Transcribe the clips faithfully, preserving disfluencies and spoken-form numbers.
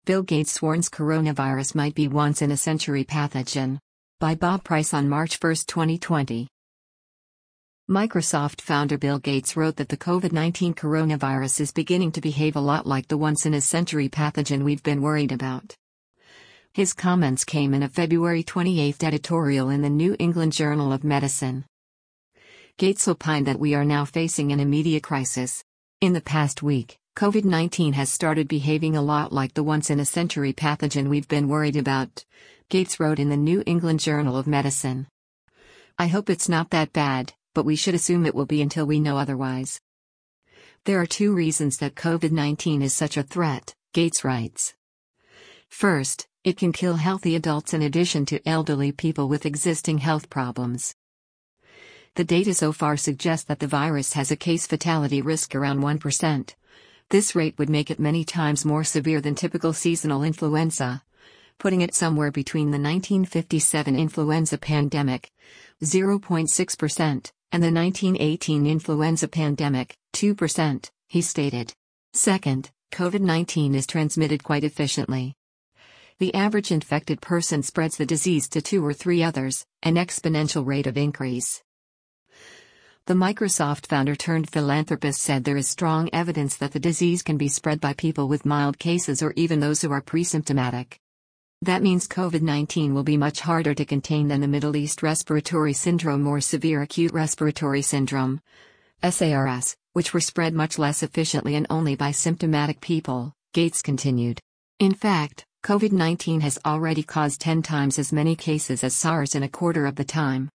Bill Gates warns coronavirus might be once-in-a-century pathogen. By Bob Price on March first, twenty twenty. Microsoft founder Bill Gates wrote that the COVID nineteen coronavirus is beginning to behave a lot like the once-in-a-century pathogen we've been worried about. His comments came in a February twenty-eighth editorial in the New England Journal of Medicine. Gates opined that we are now facing an immediate crisis. In the past week, COVID nineteen has started behaving a lot like the once-in-a-century pathogen we've been worried about, Gates wrote in the New England Journal of Medicine. I hope it's not that bad, but we should assume it will be until we know otherwise. There are two reasons that COVID nineteen is such a threat, Gates writes. First, it can kill healthy adults in addition to elderly people with existing health problems. The data so far suggests that the virus has a case fatality risk around one percent. This rate would make it many times more severe than typical seasonal influenza, putting it somewhere between the nineteen fifty-seven influenza pandemic, zero point six percent, and the nineteen eighteen influenza pandemic, two percent, he stated. Second, COVID nineteen is transmitted quite efficiently. The average infected person spreads the disease to two or three others, an exponential rate of increase. The Microsoft founder turned philanthropist said there is strong evidence that the disease can be spread by people with mild cases or even those who are pre-symptomatic. That means COVID nineteen will be much harder to contain than the Middle East Respiratory Syndrome or Severe Acute Respiratory Syndrome, S A R S, which were spread much less efficiently and only by symptomatic people, Gates continued. In fact, COVID nineteen has already caused ten times as many cases as SARS in a quarter of the time.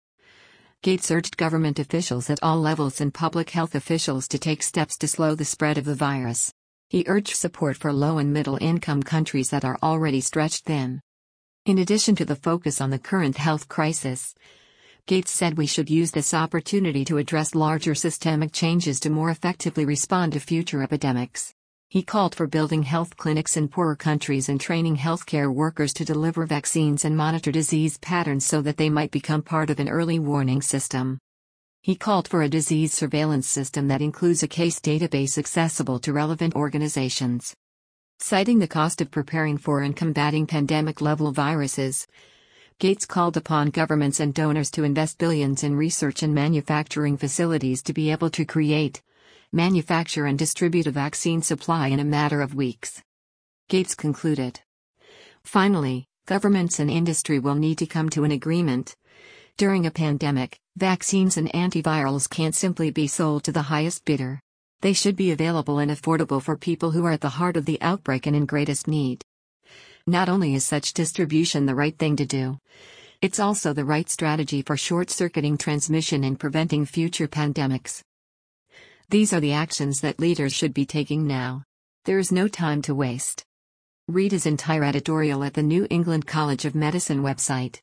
Gates urged government officials at all levels and public health officials to take steps to slow the spread of the virus. He urged support for low and middle-income countries that are already stretched thin. In addition to the focus on the current health crisis, Gates said we should use this opportunity to address larger systemic changes to more effectively respond to future epidemics. He called for building health clinics in poorer countries and training healthcare workers to deliver vaccines and monitor disease patterns so that they might become part of an early warning system. He called for a disease surveillance system that includes a case database accessible to relevant organizations. Citing the cost of preparing for and combating pandemic-level viruses, Gates called upon governments and donors to invest billions in research and manufacturing facilities to be able to create, manufacture and distribute a vaccine supply in a matter of weeks. Gates concluded. Finally, governments and industry will need to come to an agreement. During a pandemic, vaccines and antivirals can't simply be sold to the highest bidder. They should be available and affordable for people who are at the heart of the outbreak and in greatest need. Not only is such distribution the right thing to do, it's also the right strategy for short-circuiting transmission and preventing future pandemics. These are the actions that leaders should be taking now. There is no time to waste. Read his entire editorial at the New England College of Medicine website.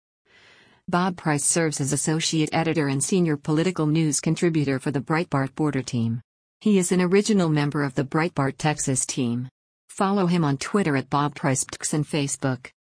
Bob Price serves as associate editor and senior political news contributor for the Breitbart Border Team. He is an original member of the Breitbart Texas team. Follow him on Twitter at Bob Price and Facebook.